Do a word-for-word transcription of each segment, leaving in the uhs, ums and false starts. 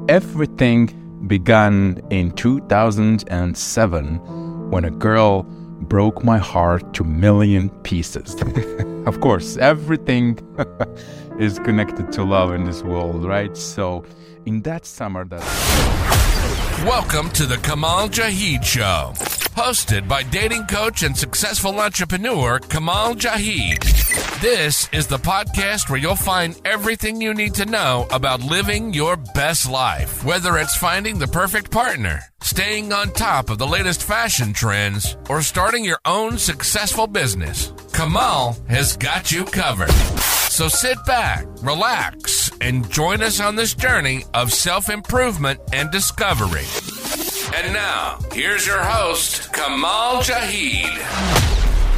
Everything began in two thousand seven when a girl broke my heart to million pieces. Of course, everything is connected to love in this world, right? So in that summer that... Welcome to the Kamal Jaheed Show, hosted by dating coach and successful entrepreneur Kamal Jaheed. This is the podcast where you'll find everything you need to know about living your best life, whether it's finding the perfect partner, staying on top of the latest fashion trends, or starting your own successful business. Kamal has got you covered. So sit back, relax, and join us on this journey of self-improvement and discovery. And now, here's your host, Kamal Jaheed.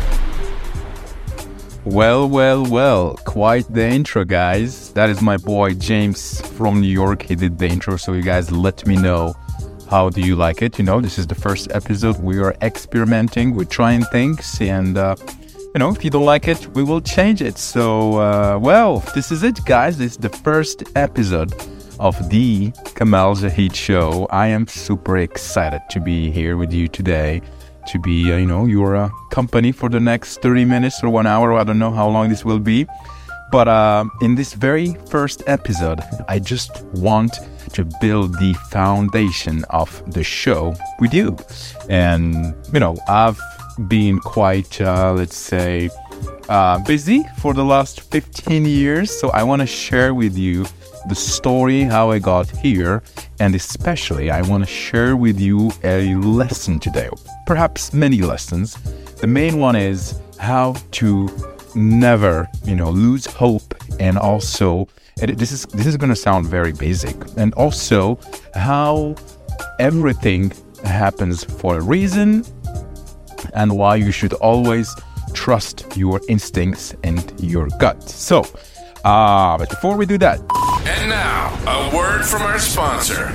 Well, well, well, quite the intro, guys. That is my boy James from New York. He did the intro, so you guys let me know how do you like it. You know, this is the first episode. We are experimenting, we're trying things, and uh, you know, if you don't like it, we will change it. So, uh, well, this is it, guys. This is the first episode of the Kamal Jaheed Show. I am super excited to be here with you today, to be, uh, you know, your uh, company for the next thirty minutes or one hour. I don't know how long this will be. But uh, in this very first episode, I just want to build the foundation of the show with you. And, you know, I've been quite, uh, let's say, uh, busy for the last fifteen years. So I want to share with you the story, how I got here. And especially, I want to share with you a lesson today. Perhaps many lessons. The main one is how to never, you know, lose hope. And also, it, this is this is going to sound very basic. And also, how everything happens for a reason, and why you should always trust your instincts and your gut. So, uh, but before we do that... And now, a word from our sponsor.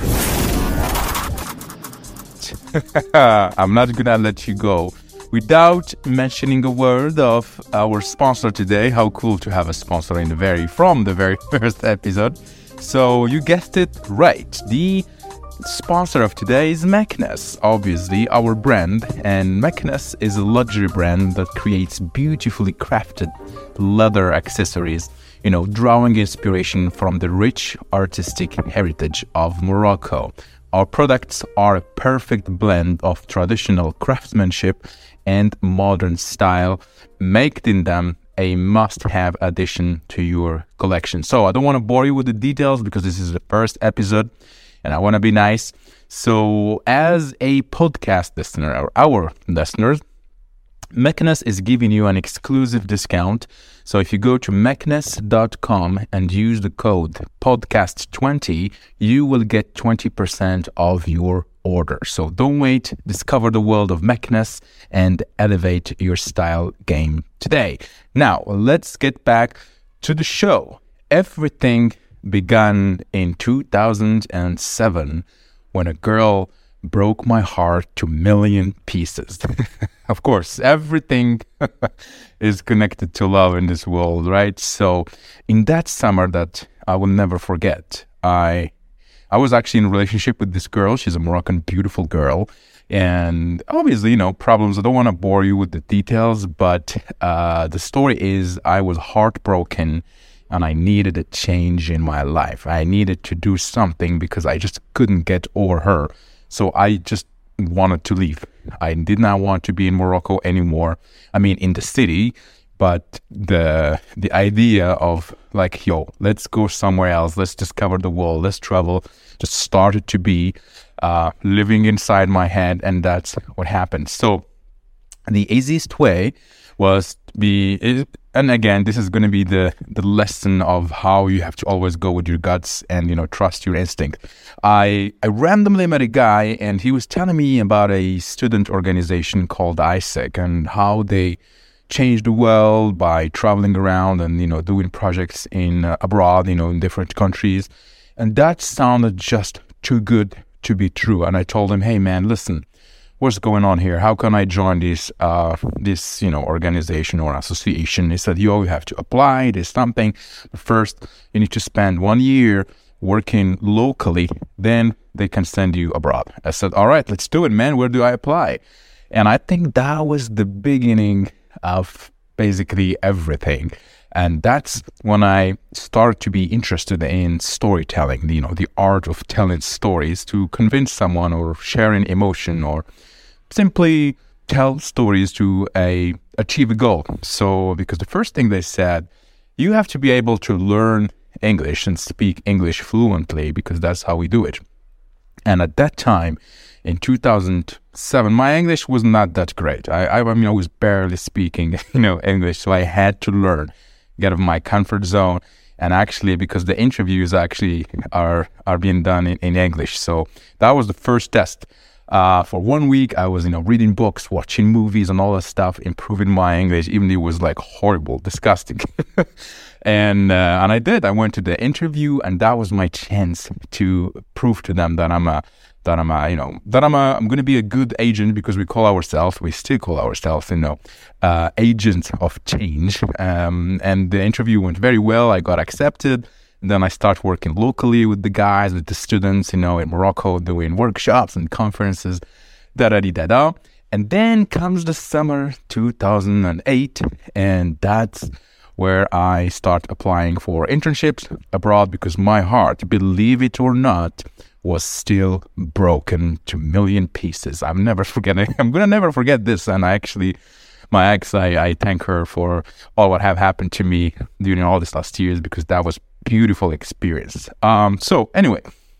I'm not gonna let you go without mentioning a word of our sponsor today. How cool to have a sponsor in the very, from the very first episode. So you guessed it right. The sponsor of today is Meknes, obviously our brand, and Meknes is a luxury brand that creates beautifully crafted leather accessories, you know, drawing inspiration from the rich artistic heritage of Morocco. Our products are a perfect blend of traditional craftsmanship and modern style, making them a must-have addition to your collection. So I don't want to bore you with the details because this is the first episode, and I want to be nice. So as a podcast listener, or our listeners, Meknes is giving you an exclusive discount. So if you go to meknes dot com and use the code podcast twenty, you will get twenty percent of your order. So don't wait, discover the world of Meknes and elevate your style game today. Now, let's get back to the show. Everything began in two thousand seven when a girl broke my heart to million pieces. Of course, everything is connected to love in this world, right? So in that summer that I will never forget, I I was actually in a relationship with this girl. She's a Moroccan, beautiful girl. And obviously, you know, problems. I don't want to bore you with the details, but uh, the story is I was heartbroken and I needed a change in my life. I needed to do something because I just couldn't get over her. So I just wanted to leave. I did not want to be in Morocco anymore. I mean, in the city, but the the idea of like, yo, let's go somewhere else. Let's discover the world. Let's travel. Just started to be uh, living inside my head, and that's what happened. So the easiest way was be, and again, this is going to be the the lesson of how you have to always go with your guts and, you know, trust your instinct. I I randomly met a guy, and he was telling me about a student organization called I S E C and how they changed the world by traveling around and, you know, doing projects in uh, abroad, you know, in different countries. And that sounded just too good to be true. And I told him, hey man, listen, what's going on here? How can I join this, uh, this, you know, organization or association? He said, yo, you have to apply. There's something. First, you need to spend one year working locally, then they can send you abroad. I said, all right, let's do it, man. Where do I apply? And I think that was the beginning of basically everything. And that's when I started to be interested in storytelling, you know, the art of telling stories to convince someone or sharing emotion or simply tell stories to a achieve a goal. So, because the first thing they said, you have to be able to learn English and speak English fluently because that's how we do it. And at that time, in two thousand seven, my English was not that great. I, I, I mean, I was barely speaking, you know, English, so I had to learn, get out of my comfort zone. And actually, because the interviews actually are are being done in, in English, so that was the first test. Uh, for one week, I was, you know, reading books, watching movies, and all that stuff, improving my English, even though it was like horrible, disgusting. and uh, and I did. I went to the interview, and that was my chance to prove to them that I'm a that I'm a you know that I'm a I'm going to be a good agent, because we call ourselves, we still call ourselves, you know, uh, agents of change. Um, and the interview went very well. I got accepted. And then I start working locally with the guys, with the students, you know, in Morocco, doing workshops and conferences, da-da-di-da-da. And then comes the summer two thousand eight, and that's where I start applying for internships abroad, because my heart, believe it or not, was still broken to a million pieces. I'm never forgetting. I'm going to never forget this. And I actually... My ex, I, I thank her for all what have happened to me during all these last years, because that was beautiful experience. Um, so anyway,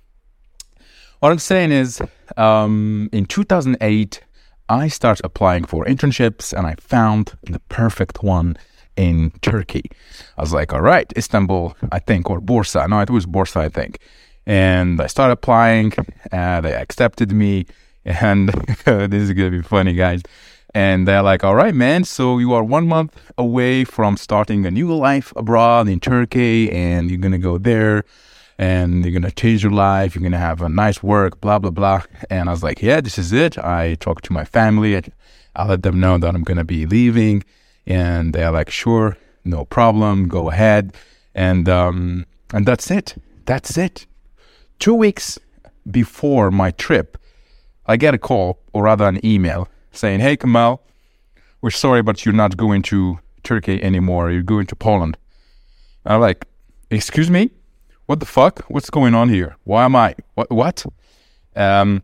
what I'm saying is, um, in two thousand eight, I started applying for internships, and I found the perfect one in Turkey. I was like, all right, Istanbul, I think, or Bursa. No, it was Bursa, I think. And I started applying, and they accepted me. And this is going to be funny, guys. And they're like, all right, man, so you are one month away from starting a new life abroad in Turkey, and you're going to go there, and you're going to change your life. You're going to have a nice work, blah, blah, blah. And I was like, yeah, this is it. I talked to my family. I, I let them know that I'm going to be leaving. And they're like, sure, no problem, go ahead. And um, and that's it. That's it. Two weeks before my trip, I get a call, or rather an email, saying, hey, Kamal, we're sorry, but you're not going to Turkey anymore. You're going to Poland. I'm like, excuse me? What the fuck? What's going on here? Why am I? What? What? Um,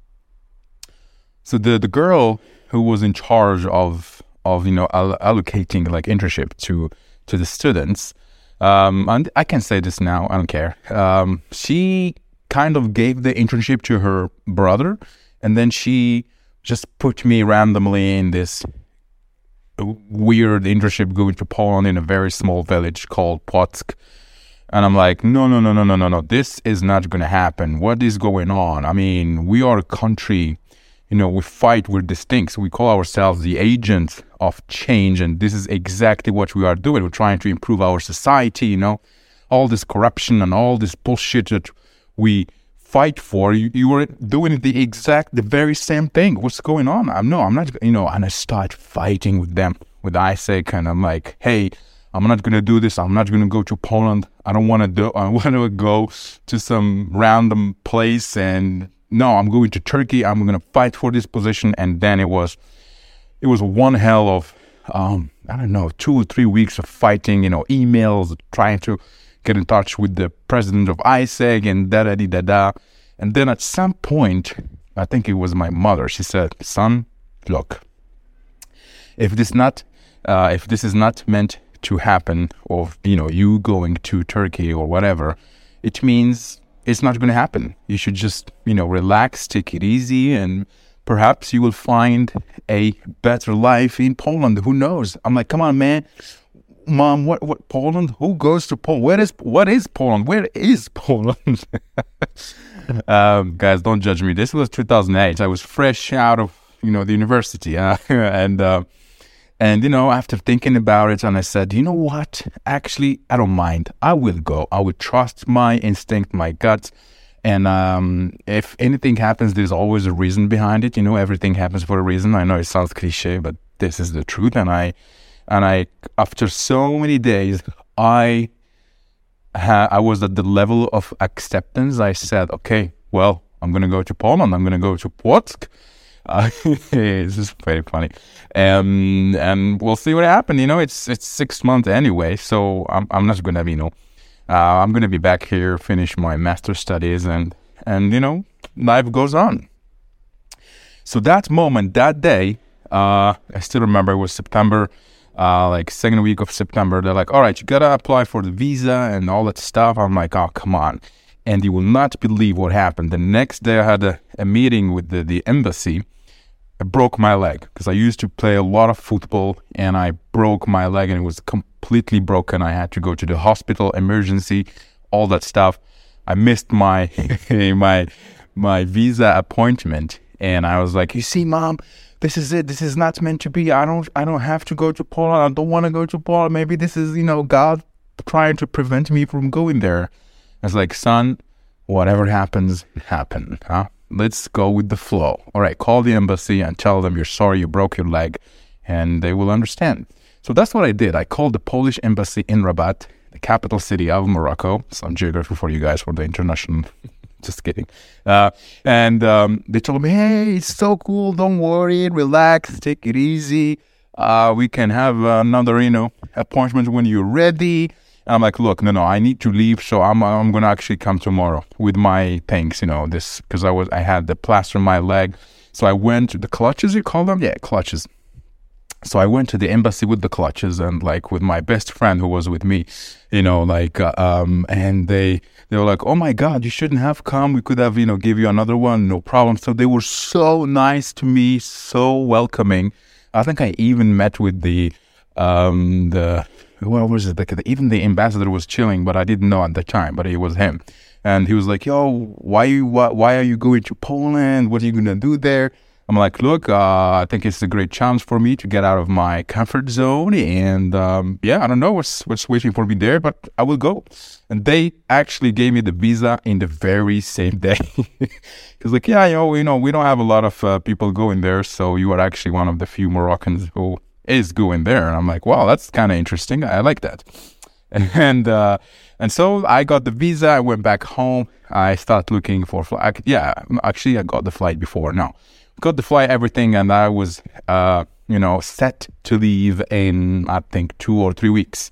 so the, the girl who was in charge of, of you know, all- allocating like internship to, to the students, um, and I can say this now, I don't care. Um, she kind of gave the internship to her brother, and then she just put me randomly in this weird internship going to Poland in a very small village called Płock. And I'm like, no, no, no, no, no, no, no. This is not going to happen. What is going on? I mean, we are a country, you know, we fight with these things. We call ourselves the agents of change. And this is exactly what we are doing. We're trying to improve our society, you know, all this corruption and all this bullshit that we fight for, you, you were doing the exact, the very same thing. What's going on? I'm no, I'm not, you know, and I start fighting with them, with ISEC, and I'm like, hey, I'm not going to do this. I'm not going to go to Poland. I don't want to do, I want to go to some random place, and no, I'm going to Turkey. I'm going to fight for this position. And then it was, it was one hell of, um, I don't know, two or three weeks of fighting, you know, emails, trying to get in touch with the president of ISEC and da-da-di-da-da. And then at some point, I think it was my mother, she said, son, look, if this not, uh, if this is not meant to happen, of, you know, you going to Turkey or whatever, it means it's not going to happen. You should just, you know, relax, take it easy, and perhaps you will find a better life in Poland. Who knows? I'm like, come on, man. Mom, what, what, Poland? Who goes to Poland? Where is, what is Poland? Where is Poland? um, guys, don't judge me. This was two thousand eight. I was fresh out of, you know, the university. Uh, and, uh, and, you know, after thinking about it, and I said, you know what? Actually, I don't mind. I will go. I will trust my instinct, my gut. And um, if anything happens, there's always a reason behind it. You know, everything happens for a reason. I know it sounds cliche, but this is the truth. And I, And I, after so many days, I uh, I was at the level of acceptance. I said, okay, well, I'm going to go to Poland. I'm going to go to Płock. Uh, this is very funny. Um, and we'll see what happens. You know, it's it's six months anyway, so I'm I'm not going to, you know, uh, I'm going to be back here, finish my master's studies, and, and, you know, life goes on. So that moment, that day, uh, I still remember it was September, uh, like second week of September. They're like, all right, you got to apply for the visa and all that stuff. I'm like, oh, come on. And you will not believe what happened. The next day I had a, a meeting with the, the embassy. I broke my leg because I used to play a lot of football, and I broke my leg and it was completely broken. I had to go to the hospital, emergency, all that stuff. I missed my my my visa appointment, and I was like, you see, Mom, this is it. This is not meant to be. I don't I don't have to go to Poland. I don't want to go to Poland. Maybe this is, you know, God trying to prevent me from going there. I was like, son, whatever happens, happen, huh? Let's go with the flow. All right, call the embassy and tell them you're sorry you broke your leg, and they will understand. So that's what I did. I called the Polish embassy in Rabat, the capital city of Morocco. Some geography for you guys for the international. Just kidding. Uh, and um, they told me, hey, it's so cool. Don't worry. Relax. Take it easy. Uh, we can have another, you know, appointment when you're ready. I'm like, look, no, no, I need to leave, so I'm I'm gonna actually come tomorrow with my things, you know, this because I was I had the plaster on my leg, so I went to the clutches. You call them, yeah, clutches. So I went to the embassy with the clutches and like with my best friend who was with me, you know, like uh, um, and they they were like, oh my God, you shouldn't have come. We could have, you know, give you another one, no problem. So they were so nice to me, so welcoming. I think I even met with the um the. What was it? Like, even the ambassador was chilling, but I didn't know at the time, but it was him. And he was like, yo, why you, why, why are you going to Poland? What are you going to do there? I'm like, look, uh, I think it's a great chance for me to get out of my comfort zone. And um, yeah, I don't know what's, what's waiting for me there, but I will go. And they actually gave me the visa in the very same day. Because like, yeah, yo, you know, we don't have a lot of uh, people going there. So you are actually one of the few Moroccans who is going there. And I'm like, wow, that's kind of interesting. I like that. And uh, and so I got the visa. I went back home. I started looking for flight. Yeah, actually, I got the flight before. No, got the flight, everything, and I was, uh, you know, set to leave in, I think, two or three weeks.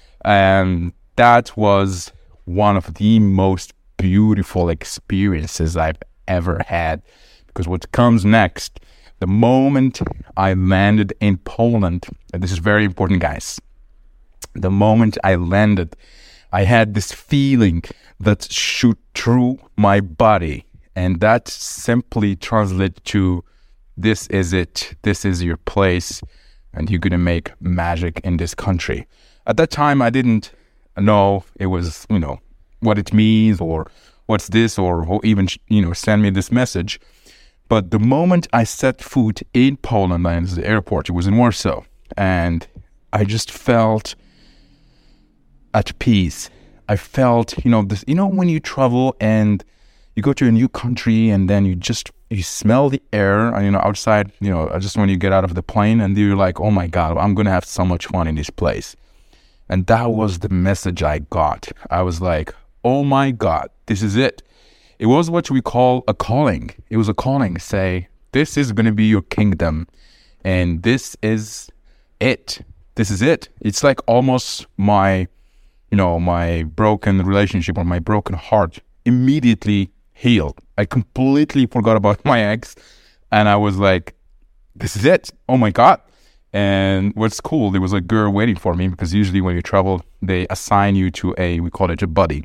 And that was one of the most beautiful experiences I've ever had. Because what comes next, the moment I landed in Poland, and this is very important, guys. The moment I landed, I had this feeling that shoot through my body. And that simply translates to, this is it. This is your place. And you're going to make magic in this country. At that time, I didn't know it was, you know, what it means or what's this or who even, you know, send me this message. But the moment I set foot in Poland, and the airport, it was in Warsaw, and I just felt at peace. I felt, you know, this, you know, when you travel and you go to a new country, and then you just you smell the air, and, you know, outside, you know, just when you get out of the plane, and you're like, oh my God, I'm gonna have so much fun in this place. And that was the message I got. I was like, oh my God, this is it. It was what we call a calling. It was a calling. Say, this is going to be your kingdom. And this is it. This is it. It's like almost my, you know, my broken relationship or my broken heart immediately healed. I completely forgot about my ex. And I was like, this is it. Oh my God. And what's cool, there was a girl waiting for me, because usually when you travel, they assign you to a, we call it a buddy.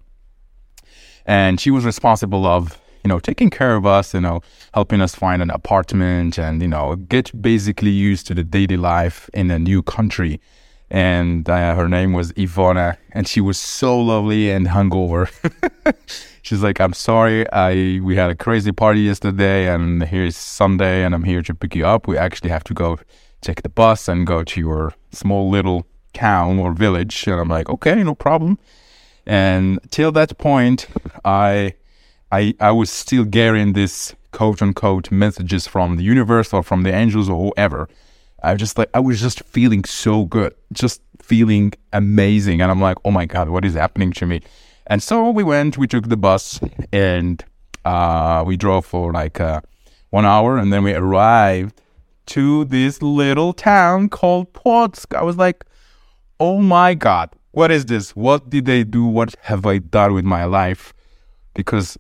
And she was responsible of, you know, taking care of us, you know, helping us find an apartment and, you know, get basically used to the daily life in a new country. And uh, her name was Ivona, and she was so lovely and hungover. She's like, I'm sorry, I we had a crazy party yesterday, and here's Sunday, and I'm here to pick you up. We actually have to go take the bus and go to your small little town or village. And I'm like, okay, no problem. And till that point, I, I, I was still getting this quote-unquote messages from the universe or from the angels or whoever. I just like, I was just feeling so good, just feeling amazing. And I'm like, oh my God, what is happening to me? And so we went, we took the bus, and uh, we drove for like uh, one hour, and then we arrived to this little town called Płock. I was like, oh my God, what is this? What did they do? What have I done with my life? Because,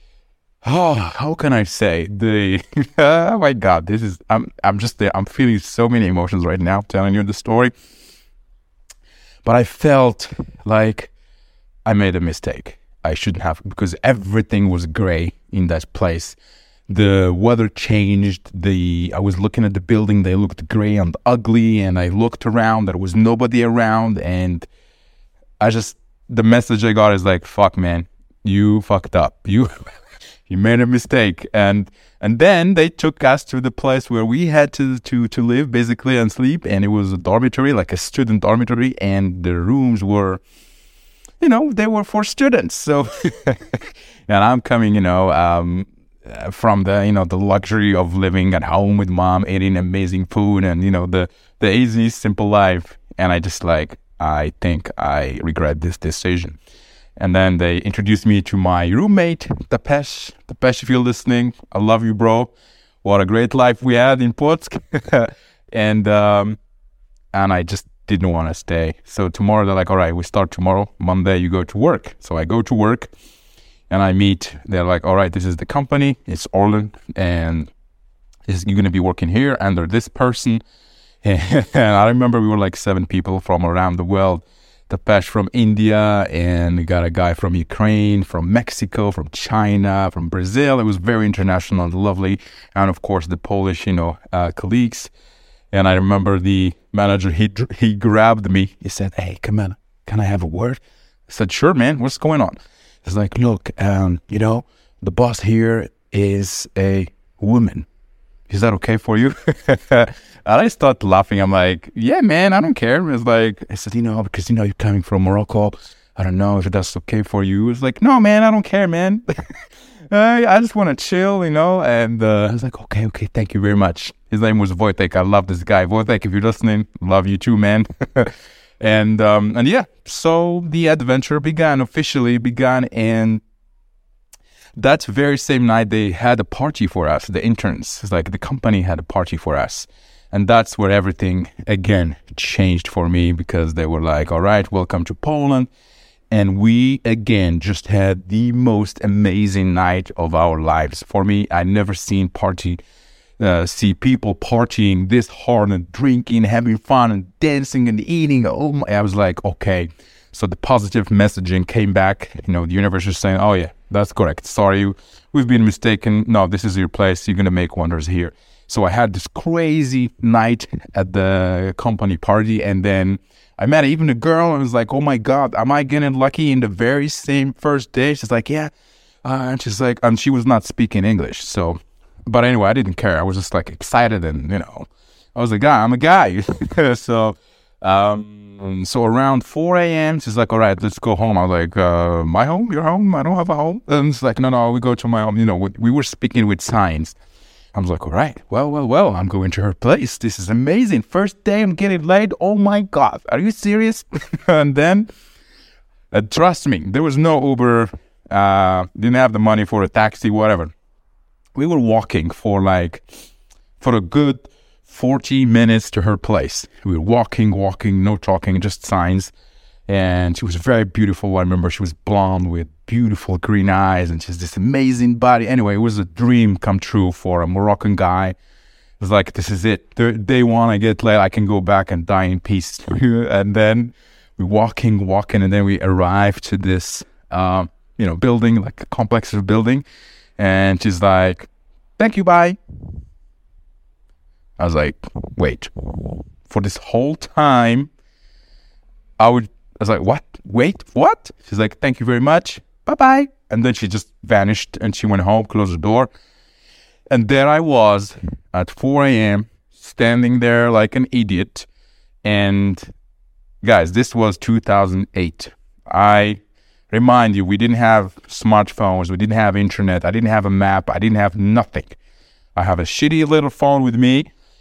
oh, how can I say? The oh my God, this is, I'm I'm just there. I'm feeling so many emotions right now telling you the story. But I felt like I made a mistake. I shouldn't have, because everything was gray in that place. The weather changed. The I was looking at the building. They looked gray and ugly. And I looked around. There was nobody around. And I just, the message I got is like, fuck, man, you fucked up. You you made a mistake. And and then they took us to the place where we had to, to, to live, basically, and sleep. And it was a dormitory, like a student dormitory. And the rooms were, you know, they were for students. So, and I'm coming, you know, um, from the, you know, the luxury of living at home with mom, eating amazing food, and, you know, the, the easy, simple life. And I just like, I think I regret this decision. And then they introduced me to my roommate, Tapesh. Tapesh, if you're listening, I love you, bro. What a great life we had in Płock. and, um, and I just didn't want to stay. So tomorrow they're like, all right, we start tomorrow. Monday you go to work. So I go to work and I meet, they're like, all right, this is the company. It's Orlen. And this, you're going to be working here under this person. And I remember we were like seven people from around the world. Tapesh from India, and we got a guy from Ukraine, from Mexico, from China, from Brazil. It was very international and lovely. And of course, the Polish, you know, uh, colleagues. And I remember the manager, he he grabbed me. He said, hey, come on, can I have a word? I said, sure, man, what's going on? He's like, look, um, you know, the boss here is a woman. Is that okay for you? And I started laughing. I'm like, yeah, man, I don't care. It's like, I said, you know, because, you know, you're coming from Morocco. I don't know if that's okay for you. It's like, no, man, I don't care, man. I, I just want to chill, you know. And uh, I was like, okay, okay, thank you very much. His name was Wojtek. I love this guy. Wojtek, if you're listening, love you too, man. and um, and yeah, so the adventure began, officially began. And that very same night, they had a party for us, the interns. It's like the company had a party for us. And that's where everything, again, changed for me, because they were like, all right, welcome to Poland. And we, again, just had the most amazing night of our lives. For me, I never seen party, uh, see people partying this hard and drinking, having fun and dancing and eating. Oh my, I was like, okay. So the positive messaging came back. You know, the universe was saying, oh yeah, that's correct. Sorry, we've been mistaken. No, this is your place. You're going to make wonders here. So I had this crazy night at the company party, and then I met even a girl, and I was like, oh my God, am I getting lucky in the very same first day? She's like, yeah. Uh, and she's like, and she was not speaking English. So, but anyway, I didn't care. I was just like excited, and, you know, I was a guy, I'm a guy. so, um, so around four a.m., she's like, all right, let's go home. I was like, uh, my home, your home? I don't have a home. And it's like, no, no, we go to my home. You know, we, we were speaking with signs. I was like, all right, well, well, well, I'm going to her place. This is amazing. First day I'm getting laid. Oh my God, are you serious? And then, uh, trust me, there was no Uber, uh, didn't have the money for a taxi, whatever. We were walking for like, for a good forty minutes to her place. We were walking, walking, no talking, just signs. And she was very beautiful. I remember she was blonde with beautiful green eyes, and she's this amazing body. Anyway, it was a dream come true for a Moroccan guy. It was like, this is it. Day one, I get laid, I can go back and die in peace. And then we're walking, walking, and then we arrived to this, uh, you know, building, like a complex of building. And she's like, thank you, bye. I was like, wait, for this whole time, I would, I was like, what? Wait, what? She's like, thank you very much. Bye-bye. And then she just vanished, and she went home, closed the door. And there I was at four a.m. standing there like an idiot. And guys, this was two thousand eight. I remind you, we didn't have smartphones. We didn't have internet. I didn't have a map. I didn't have nothing. I have a shitty little phone with me.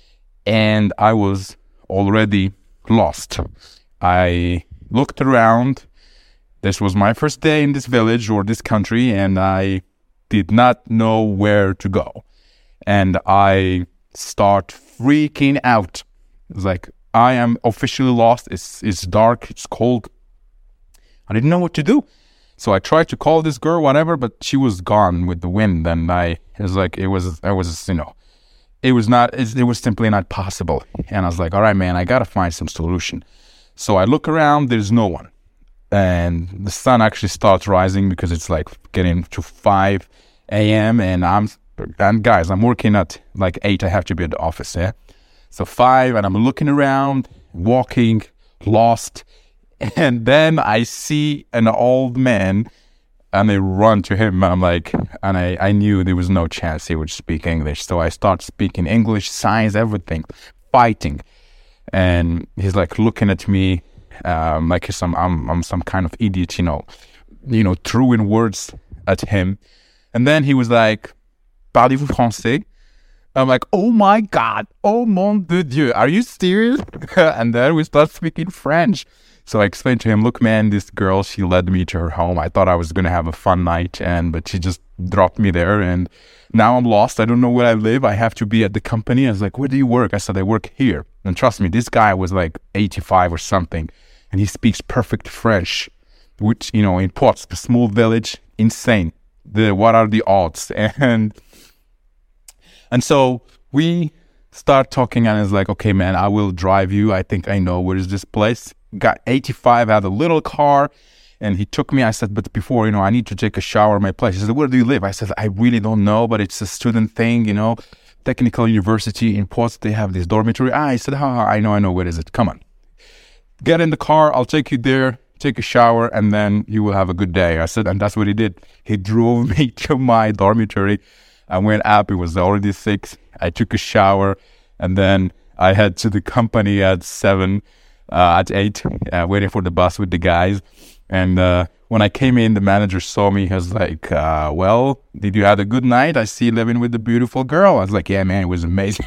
and I was already lost. I looked around. This was my first day in this village or this country, and I did not know where to go. And I start freaking out. It's like, I am officially lost. It's it's dark. It's cold. I didn't know what to do. So I tried to call this girl, whatever, but she was gone with the wind. And I it was like, it was, I was, you know, it was not, it, it was simply not possible. And I was like, all right, man, I got to find some solution. So I look around, there's no one. And the sun actually starts rising because it's like getting to five a.m. And I'm, and guys, I'm working at like eight. I have to be at the office, yeah? So five, and I'm looking around, walking, lost. And then I see an old man, and I run to him. And I'm like, and I, I knew there was no chance he would speak English. So I start speaking English, signs, everything, fighting. And he's like looking at me. Um, like some, I'm, I'm some kind of idiot, you know, you know, throwing words at him. And then he was like, "Parlez-vous français?" I'm like, "Oh my God, oh mon de Dieu, are you serious?" And then we start speaking French. So I explained to him, "Look, man, this girl, she led me to her home. I thought I was going to have a fun night, and but she just dropped me there. And now I'm lost. I don't know where I live. I have to be at the company." I was like, "Where do you work?" I said, "I work here." And trust me, this guy was like eighty-five or something. And he speaks perfect French, which, you know, in Płock, a small village, insane. The what are the odds? And and so we start talking, and it's like, "Okay, man, I will drive you. I think I know where is this place." Got eighty-five, had a little car, and he took me. I said, "But before, you know, I need to take a shower at my place." He said, "Where do you live?" I said, "I really don't know, but it's a student thing, you know, technical university in Płock. They have this dormitory." Ah, I said, "Ha, I know, I know. Where is it? Come on. Get in the car, I'll take you there, take a shower, and then you will have a good day." I said, and that's what he did. He drove me to my dormitory. I went up, it was already six. I took a shower, and then I head to the company at seven, uh, at eight, uh, waiting for the bus with the guys. And uh, when I came in, the manager saw me. He was like, uh, "Well, did you have a good night? I see you living with the beautiful girl." I was like, "Yeah, man, it was amazing."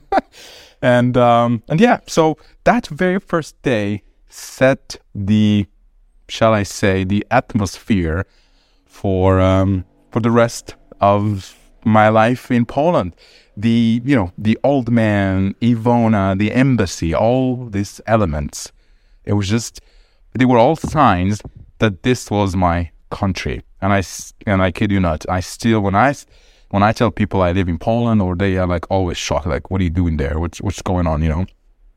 And um, and yeah, so that very first day set the, shall I say, the atmosphere for um, for the rest of my life in Poland. The you know the old man, Iwona, the embassy, all these elements. It was just, they were all signs that this was my country. And I and I kid you not, I still when I. When I tell people I live in Poland, or they are like always shocked, like, "What are you doing there? What's what's going on?" You know.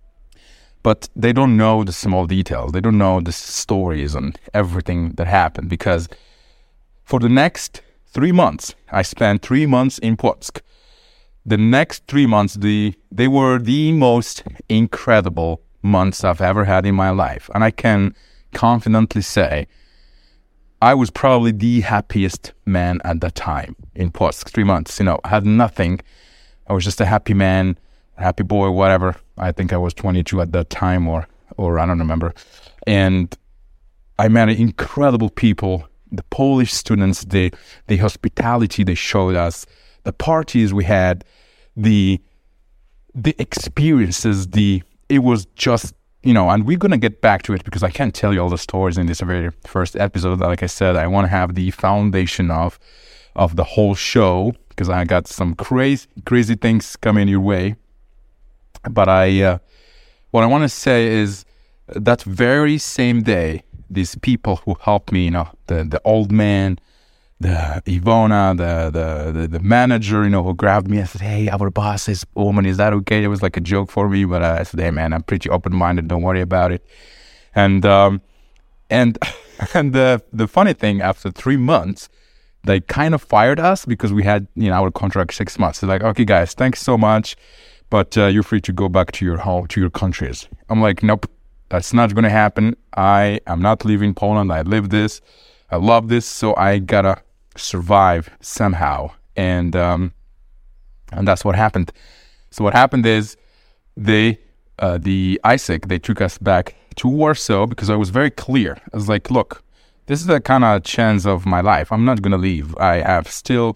But they don't know the small details. They don't know the stories and everything that happened. Because for the next three months, I spent three months in Płock. The next three months, the they were the most incredible months I've ever had in my life, and I can confidently say I was probably the happiest man at that time in Płock. Three months, you know, I had nothing. I was just a happy man, a happy boy, whatever. I think I was twenty-two at that time, or or I don't remember. And I met incredible people, the Polish students, the the hospitality they showed us, the parties we had, the the experiences, the it was just, you know, and we're going to get back to it because I can't tell you all the stories in this very first episode. Like I said, I want to have the foundation of of the whole show because I got some crazy, crazy things coming your way. But I, uh, what I want to say is that very same day, these people who helped me, you know, the, the old man, the Iwona, the, the, the, the manager, you know, who grabbed me and said, "Hey, our boss is a woman, is that okay?" It was like a joke for me, but I said, "Hey, man, I'm pretty open-minded, don't worry about it." And um, and and the the funny thing, after three months, they kind of fired us because we had, you know, our contract six months. They're like, "Okay, guys, thanks so much, but uh, you're free to go back to your home, to your countries." I'm like, "Nope, that's not going to happen. I am not leaving Poland. I live this. I love this, so I gotta survive somehow." And um, and that's what happened. So what happened is they, uh, the I S E C, they took us back to Warsaw because I was very clear. I was like, "Look, this is the kind of chance of my life. I'm not going to leave. I have still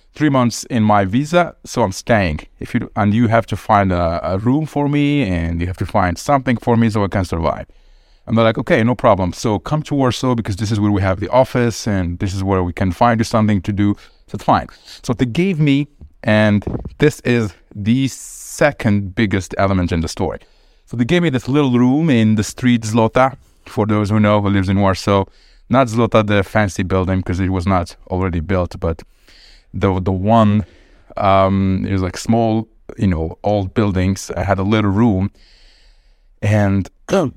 three months in my visa, so I'm staying. If you and you have to find a, a room for me, and you have to find something for me so I can survive. And they're like, okay, no problem. So come to Warsaw because this is where we have the office, and this is where we can find you something to do. So it's fine. So they gave me, and this is the second biggest element in the story. So they gave me this little room in the street Zlota, for those who know, who lives in Warsaw. Not Zlota, the fancy building, because it was not already built, but the the one, um, it was like small, you know, old buildings. I had a little room, and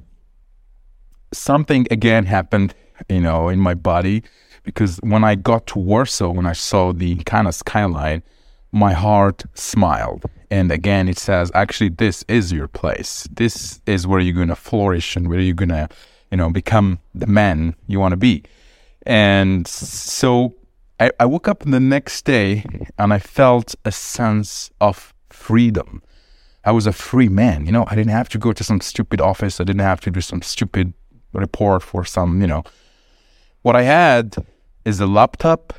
something again happened, you know, in my body, because when I got to Warsaw, when I saw the kind of skyline, my heart smiled. And again, it says, actually, this is your place. This is where you're going to flourish and where you're going to, you know, become the man you want to be. And so I, I woke up the next day and I felt a sense of freedom. I was a free man. You know, I didn't have to go to some stupid office. I didn't have to do some stupid report for some, you know. What I had is a laptop,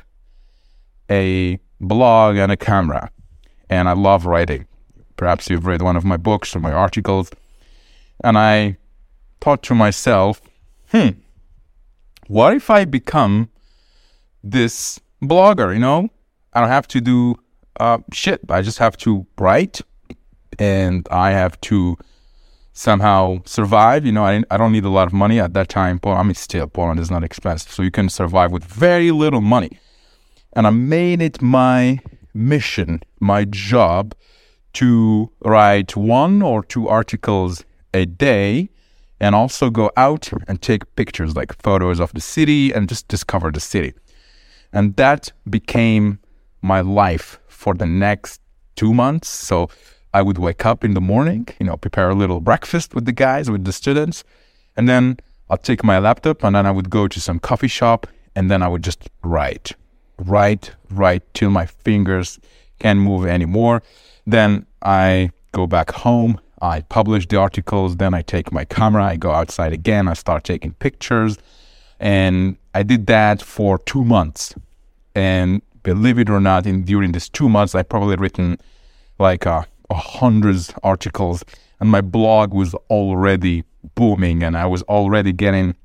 a blog, and a camera. And I love writing. Perhaps you've read one of my books or my articles. And I thought to myself, hmm, what if I become this blogger, you know? I don't have to do uh, shit. I just have to write, and I have to somehow survive. You know, I, I don't need a lot of money at that time. Well, I mean, still, Poland is not expensive, so you can survive with very little money. And I made it my mission, my job, to write one or two articles a day, and also go out and take pictures, like photos of the city, and just discover the city. And that became my life for the next two months. So I would wake up in the morning, you know, prepare a little breakfast with the guys, with the students, and then I'll take my laptop, and then I would go to some coffee shop, and then I would just write, write, write till my fingers can't move anymore. Then I go back home, I publish the articles, then I take my camera, I go outside again, I start taking pictures, and I did that for two months. And believe it or not, in during these two months, I probably written like a, a hundred articles, and my blog was already booming, and I was already getting,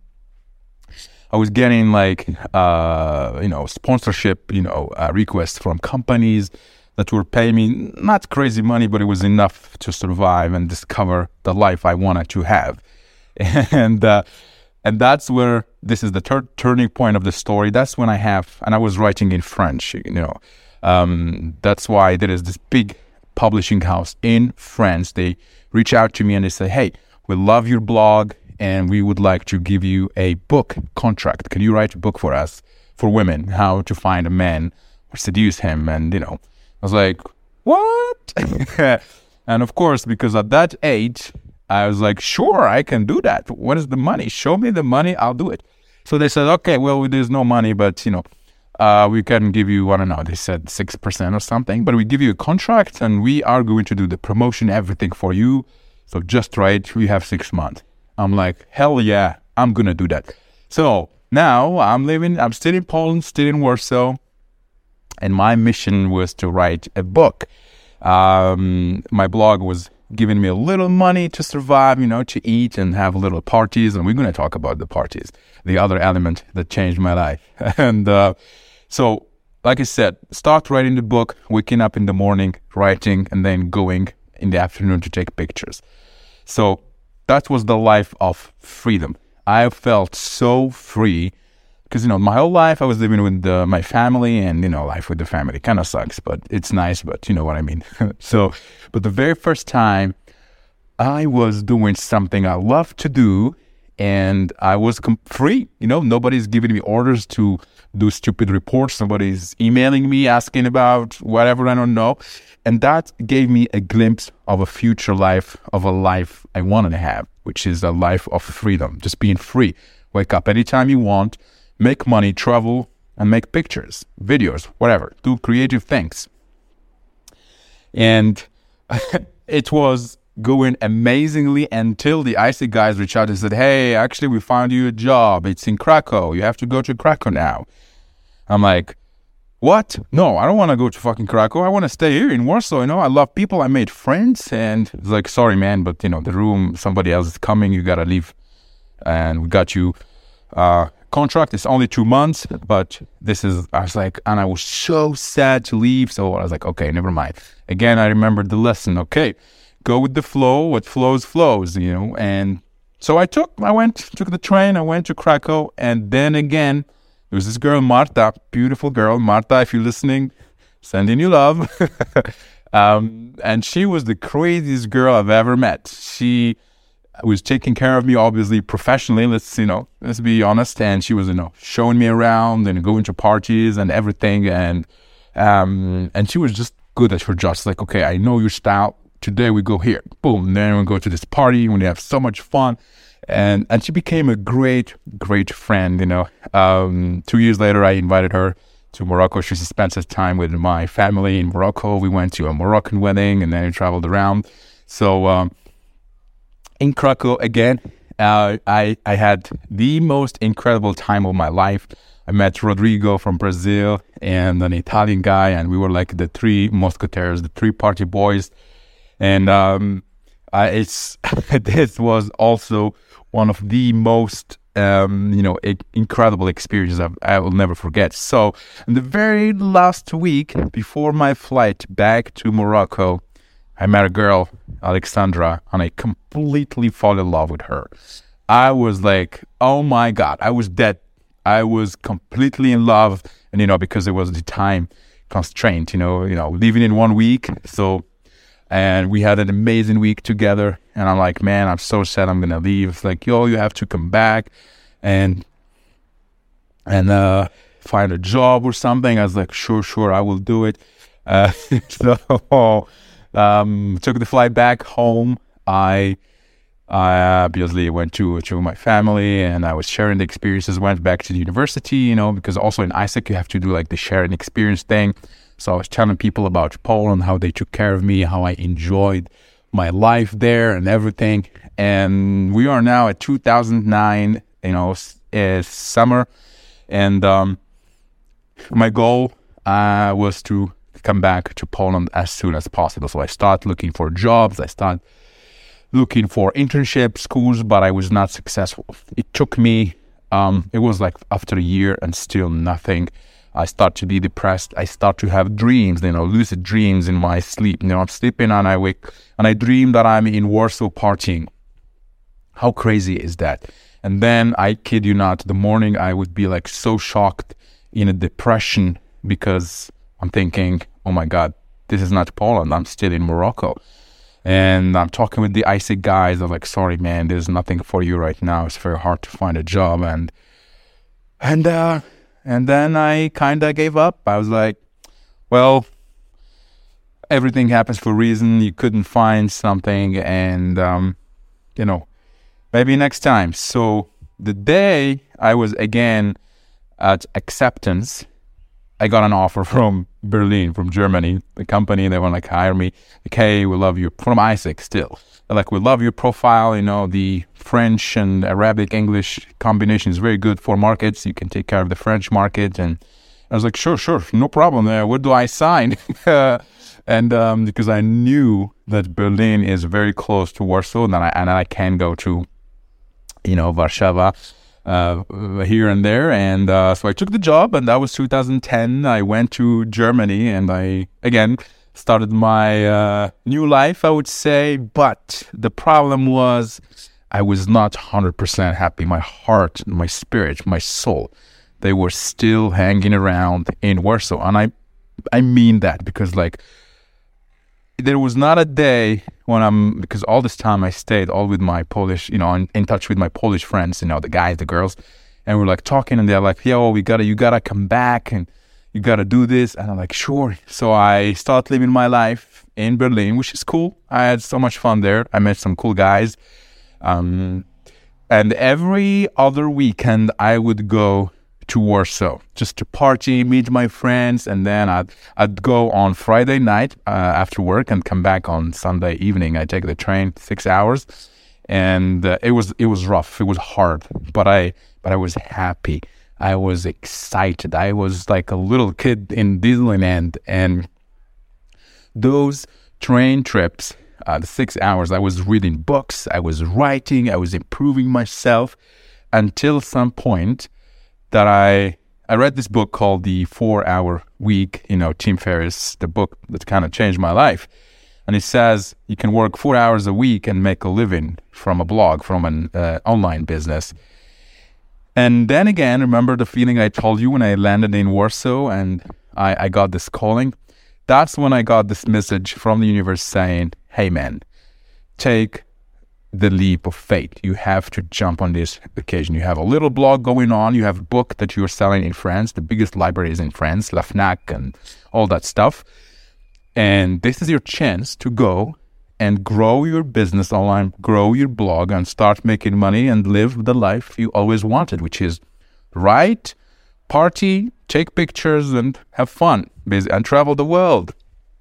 I was getting like, uh, you know, sponsorship, you know, uh, requests from companies that were paying me not crazy money, but it was enough to survive and discover the life I wanted to have. And uh, and that's where, this is the third turning point of the story. That's when I have, and I was writing in French, you know. Um, that's why there is this big publishing house in France. They reach out to me and they say, hey, we love your blog and we would like to give you a book contract. Can you write a book for us, for women, how to find a man or seduce him? And, you know, I was like, what? And of course, because at that age, I was like, sure, I can do that. What is the money? Show me the money, I'll do it. So they said, okay, well, there's no money, but, you know, uh, we can give you, I don't know, they said six percent or something, but we give you a contract and we are going to do the promotion, everything for you. So just write, we have six months. I'm like, hell yeah, I'm going to do that. So now I'm living, I'm still in Poland, still in Warsaw. And my mission was to write a book. Um, my blog was giving me a little money to survive, you know, to eat and have little parties. And we're going to talk about the parties, the other element that changed my life. And uh, so, like I said, start writing the book, waking up in the morning, writing, and then going in the afternoon to take pictures. So that was the life of freedom. I felt so free. Because, you know, my whole life I was living with uh, my family, and, you know, life with the family kind of sucks, but it's nice, but you know what I mean. So, but the very first time I was doing something I love to do, and I was com- free, you know, nobody's giving me orders to do stupid reports. Nobody's emailing me asking about whatever I don't know. And that gave me a glimpse of a future life, of a life I wanted to have, which is a life of freedom, just being free. Wake up anytime you want, make money, travel, and make pictures, videos, whatever, do creative things. And it was going amazingly until the I C guys reached out and said, hey, actually, we found you a job. It's in Krakow. You have to go to Krakow now. I'm like, what? No, I don't want to go to fucking Krakow. I want to stay here in Warsaw. You know, I love people. I made friends. And it's like, sorry, man, but, you know, the room, somebody else is coming. You got to leave. And we got you uh, contract. It's only two months. But this is, I was like, and I was so sad to leave. So I was like, okay, never mind. Again, I remembered the lesson. Okay, go with the flow. What flows, flows, you know. And so I took, I went, took the train. I went to Krakow. And then again, there was this girl, Marta, beautiful girl. Marta, if you're listening, sending you love. um, and she was the craziest girl I've ever met. She was taking care of me, obviously, professionally. Let's, you know, let's be honest. And she was, you know, showing me around and going to parties and everything. And um, and she was just good at her job. It's like, okay, I know your style. Today we go here. Boom. Then we go to this party when we have so much fun. And and she became a great, great friend, you know. Um, two years later, I invited her to Morocco. She spent some time with my family in Morocco. We went to a Moroccan wedding, and then we traveled around. So um, in Krakow, again, uh, I, I had the most incredible time of my life. I met Rodrigo from Brazil and an Italian guy, and we were like the three musketeers, the three party boys. And um, I, it's this was also one of the most, um, you know, I- incredible experiences I've, I will never forget. So, in the very last week before my flight back to Morocco, I met a girl, Alexandra, and I completely fell in love with her. I was like, oh my God, I was dead. I was completely in love, and you know, because it was the time constraint, you know, you know, living in one week, so. And we had an amazing week together. And I'm like, man, I'm so sad I'm going to leave. It's like, yo, you have to come back and and uh, find a job or something. I was like, sure, sure, I will do it. Uh, so um, took the flight back home. I I obviously went to, to my family, and I was sharing the experiences, went back to the university, you know, because also in Isaac, you have to do like the sharing experience thing. So I was telling people about Poland, how they took care of me, how I enjoyed my life there and everything. And we are now at two thousand nine, you know, it's summer. And um, my goal uh, was to come back to Poland as soon as possible. So I started looking for jobs. I started looking for internship schools, but I was not successful. It took me, um, it was like after a year and still nothing. I start to be depressed. I start to have dreams, you know, lucid dreams in my sleep. You know, I'm sleeping and I wake and I dream that I'm in Warsaw partying. How crazy is that? And then, I kid you not, the morning I would be like so shocked, in a depression, because I'm thinking, oh my God, this is not Poland. I'm still in Morocco. And I'm talking with the Isaac guys. They're like, sorry, man, there's nothing for you right now. It's very hard to find a job. And, and, uh, And then I kind of gave up. I was like, well, everything happens for a reason. You couldn't find something, and, um, you know, maybe next time. So the day I was again at acceptance, I got an offer from Berlin, from Germany, the company. They want to like hire me. Like, hey, we love you. From Isaac still. They're like, we love your profile. You know, the French and Arabic English combination is very good for markets. You can take care of the French market. And I was like, sure, sure, no problem. Uh, where do I sign? and um, because I knew that Berlin is very close to Warsaw, and I, and I can go to, you know, Warsaw. Uh, here and there, and uh, so I took the job, and that was two thousand ten. I went to Germany, and I again started my uh, new life, I would say. But the problem was, I was not one hundred percent happy. My heart, my spirit, my soul, they were still hanging around in Warsaw, and I, I mean that, because like, there was not a day when I'm, because all this time I stayed all with my Polish, you know, in, in touch with my Polish friends, you know, the guys, the girls, and we're like talking, and they're like, yo, we gotta, you gotta come back, and you gotta do this. And I'm like, sure. So I started living my life in Berlin, which is cool. I had so much fun there. I met some cool guys. Um, and every other weekend I would go to Warsaw just to party, meet my friends, and then I'd I'd go on Friday night uh, after work and come back on Sunday evening. I take the train six hours, and uh, it was it was rough. It was hard, but I but I was happy. I was excited. I was like a little kid in Disneyland. And those train trips, uh, the six hours, I was reading books, I was writing, I was improving myself until some point that I I read this book called The Four Hour Week, you know, Tim Ferriss, the book that kind of changed my life. And it says you can work four hours a week and make a living from a blog, from an uh, online business. And then again, remember the feeling I told you when I landed in Warsaw and I, I got this calling? That's when I got this message from the universe saying, hey man, take the leap of faith. You have to jump on this occasion. You have a little blog going on. You have a book that you're selling in France. The biggest libraries in France, La Fnac and all that stuff. And this is your chance to go and grow your business online, grow your blog, and start making money and live the life you always wanted, which is write, party, take pictures, and have fun, and travel the world.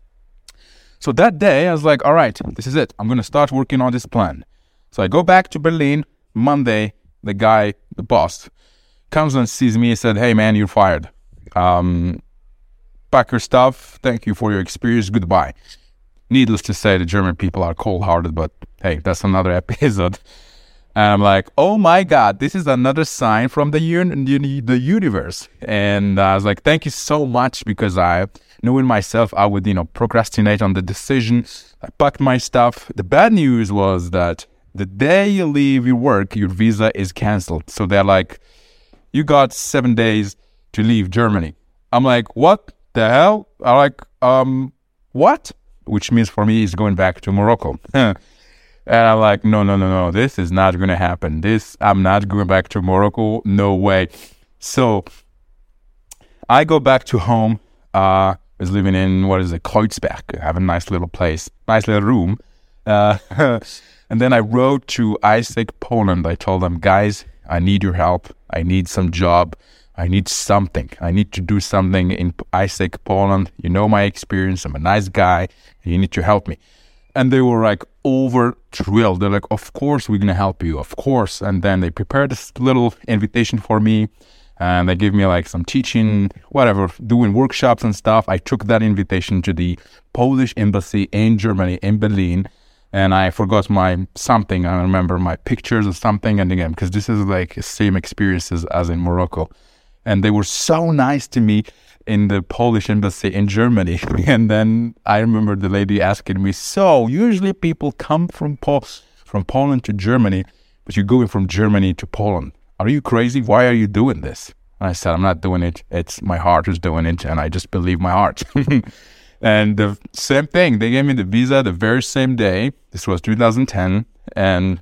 So that day, I was like, all right, this is it. I'm going to start working on this plan. So I go back to Berlin. Monday, the guy, the boss, comes and sees me and said, hey, man, you're fired. Um, pack your stuff. Thank you for your experience. Goodbye. Needless to say, the German people are cold-hearted, but hey, that's another episode. And I'm like, oh my God, this is another sign from the un- the universe. And I was like, thank you so much, because I, knowing myself, I would, you know, procrastinate on the decision. I packed my stuff. The bad news was that the day you leave your work, your visa is canceled. So they're like, you got seven days to leave Germany. I'm like, what the hell? I'm like, um, what? Which means for me is going back to Morocco. And I'm like, no, no, no, no, this is not going to happen. This, I'm not going back to Morocco. No way. So I go back to home. Uh, I was living in, what is it, Kreuzberg. I have a nice little place, nice little room. Uh, and then I wrote to ISEC Poland. I told them, guys, I need your help. I need some job. I need something. I need to do something in ISEC Poland. You know my experience. I'm a nice guy. You need to help me. And they were like over thrilled. They're like, of course, we're going to help you. Of course. And then they prepared this little invitation for me. And they gave me like some teaching, whatever, doing workshops and stuff. I took that invitation to the Polish embassy in Germany, in Berlin. And I forgot my something. I remember my pictures or something. And again, because this is like the same experiences as in Morocco. And they were so nice to me in the Polish embassy in Germany. And then I remember the lady asking me, so usually people come from Pol- from Poland to Germany, but you're going from Germany to Poland. Are you crazy? Why are you doing this? And I said, I'm not doing it. It's my heart who's doing it. And I just believe my heart. And the same thing, they gave me the visa the very same day. This was two thousand ten. And,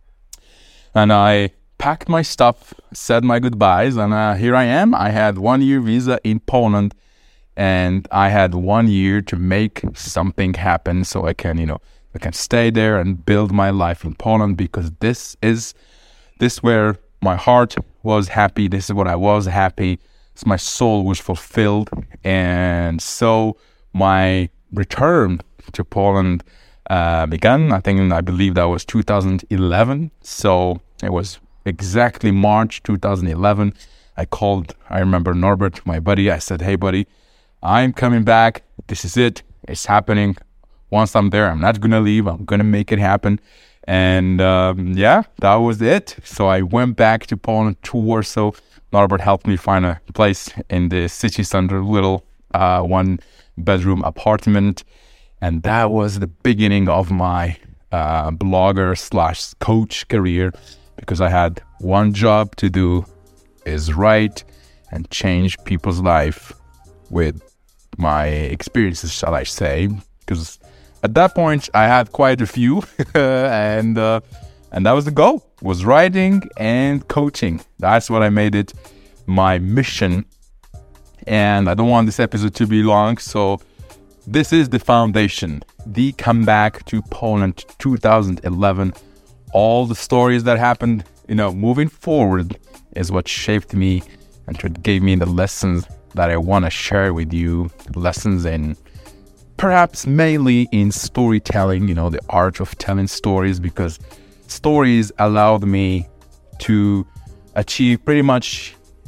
and I packed my stuff, said my goodbyes, and uh, here I am. I had one year visa in Poland, and I had one year to make something happen so I can, you know, I can stay there and build my life in Poland, because this is, this where my heart was happy. This is what I was happy. So my soul was fulfilled. And so my return to Poland uh, began. I think, I believe that was two thousand eleven. So it was exactly March two thousand eleven. I called, I remember Norbert, my buddy. I said, hey buddy, I'm coming back. This is it. It's happening. Once I'm there, I'm not going to leave. I'm going to make it happen. And um, yeah, that was it. So I went back to Poland, to Warsaw. Norbert helped me find a place in the city center, little uh, one bedroom apartment. And that was the beginning of my uh, blogger slash coach career. Because I had one job to do, is write and change people's life with my experiences, shall I say. Because at that point, I had quite a few. and uh, and that was the goal, was writing and coaching. That's what I made it my mission. And I don't want this episode to be long, so this is the foundation. The comeback to Poland two thousand eleven. All the stories that happened, you know, moving forward is what shaped me and what gave me the lessons that I want to share with you. Lessons in, perhaps mainly in storytelling, you know, the art of telling stories, because stories allowed me to achieve pretty much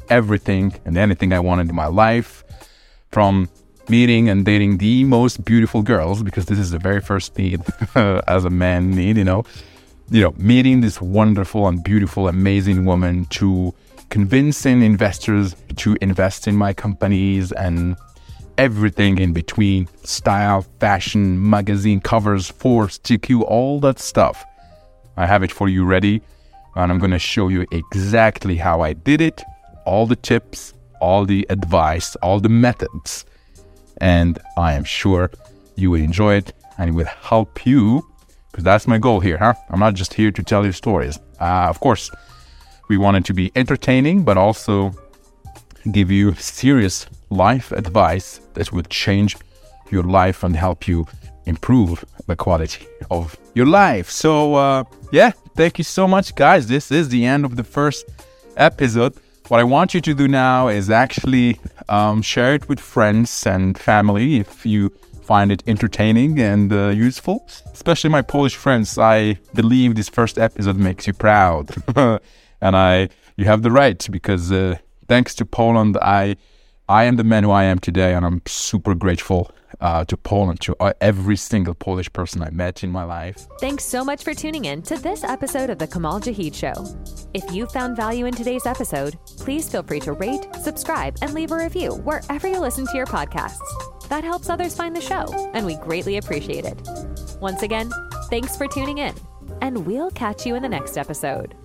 everything and anything I wanted in my life, from meeting and dating the most beautiful girls, because this is the very first need as a man need, you know, you know, meeting this wonderful and beautiful, amazing woman, to convincing investors to invest in my companies and everything in between, style, fashion, magazine covers, Forbes, G Q, all that stuff. I have it for you ready, and I'm going to show you exactly how I did it, all the tips, all the advice, all the methods. And I am sure you will enjoy it and it will help you, because that's my goal here, huh? I'm not just here to tell you stories. Uh, of course, we want it to be entertaining, but also give you serious life advice that will change your life and help you improve the quality of your life. So, uh, yeah, thank you so much, guys. This is the end of the first episode. What I want you to do now is actually um, share it with friends and family if you find it entertaining and uh, useful. Especially my Polish friends. I believe this first episode makes you proud. And I, you have the right, because uh, thanks to Poland, I I am the man who I am today, and I'm super grateful uh, to Poland, to uh, every single Polish person I met in my life. Thanks so much for tuning in to this episode of The Kamal Jahid Show. If you found value in today's episode, please feel free to rate, subscribe, and leave a review wherever you listen to your podcasts. That helps others find the show, and we greatly appreciate it. Once again, thanks for tuning in, and we'll catch you in the next episode.